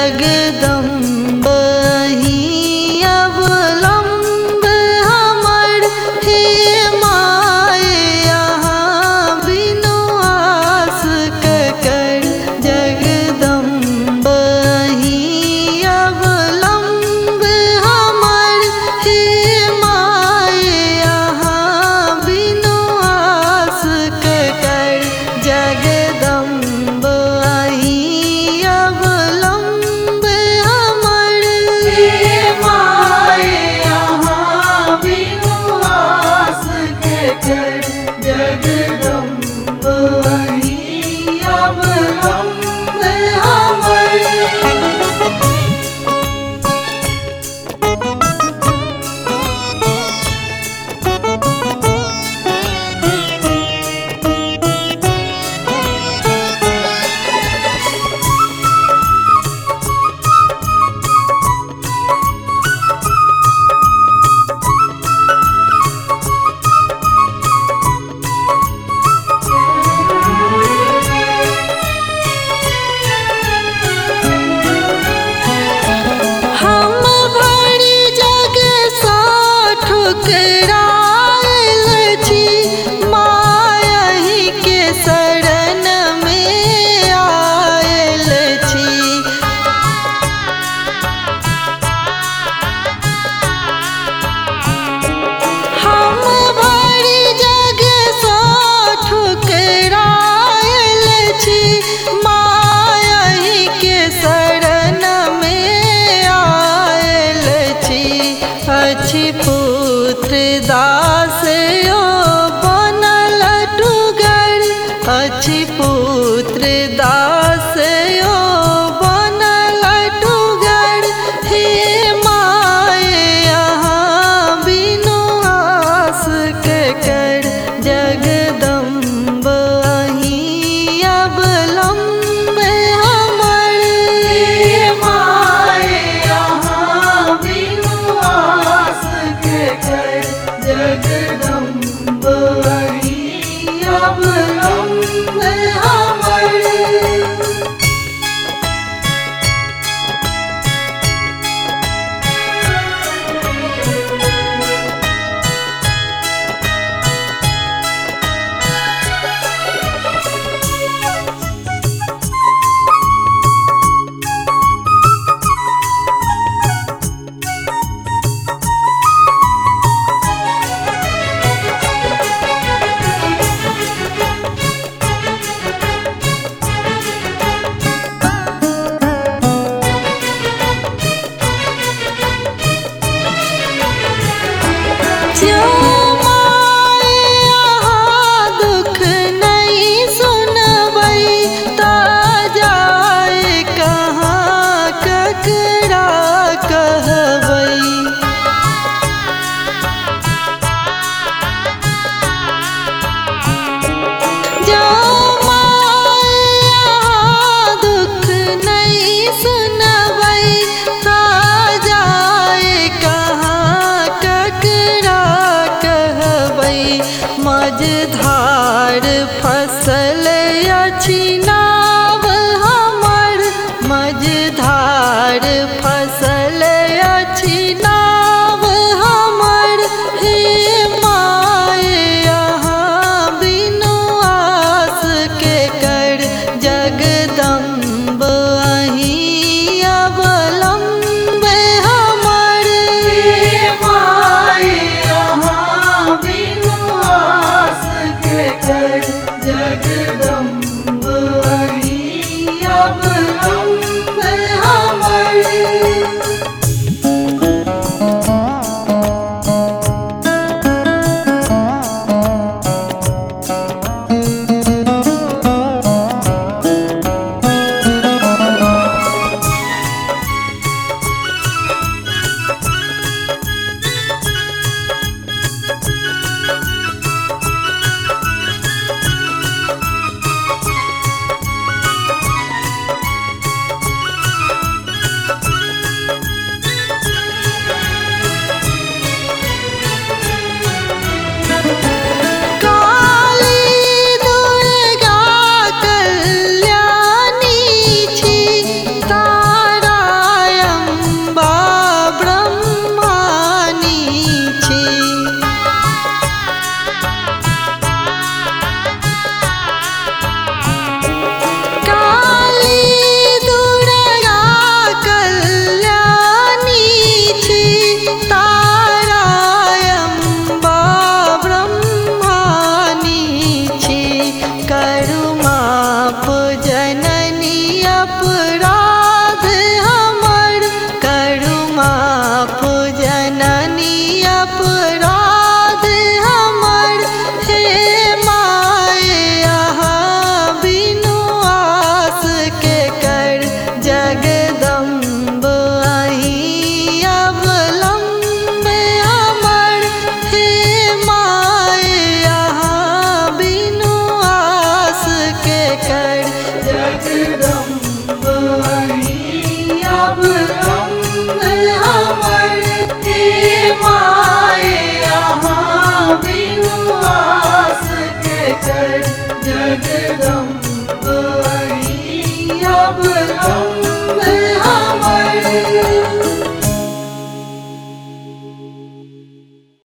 जगदम्ब ही अवलंब हमर hey my यहाँ बिनु आस ककर जगदम्ब ही अवलंब हमर हे माय यहाँ बिनु आस ककर जगदम्ब ही अवलंब हमर हे माय यहाँ बिनु आस ककर जगदम्ब ही अवलंब हमर। हम भरी जग सा ठुकरायल छी मायही के शरण में आयल छी। हम भरी जग सा ठुकरायल छी मायही के शरण में आयल छी। अछि पुत्र दास यो बनल टुगर अछि पुत्र दास यो बनल टुगर हे माय यहाँ बिनु आस ककर जगदम्ब ही अवलंब हमर हे माय यहाँ बिनु आस ककर जगदम्ब ही अवलंब हमर। जो माय यहाँ दुख नहीं सुनबै ता जाए कहाँ ककरा कहबै। जो माय यहाँ दुख नहीं सुनबै ता जाए कहाँ ककरा कहबै। मझधार फसल अछि नाव हमर मझधार फसल अछि नाव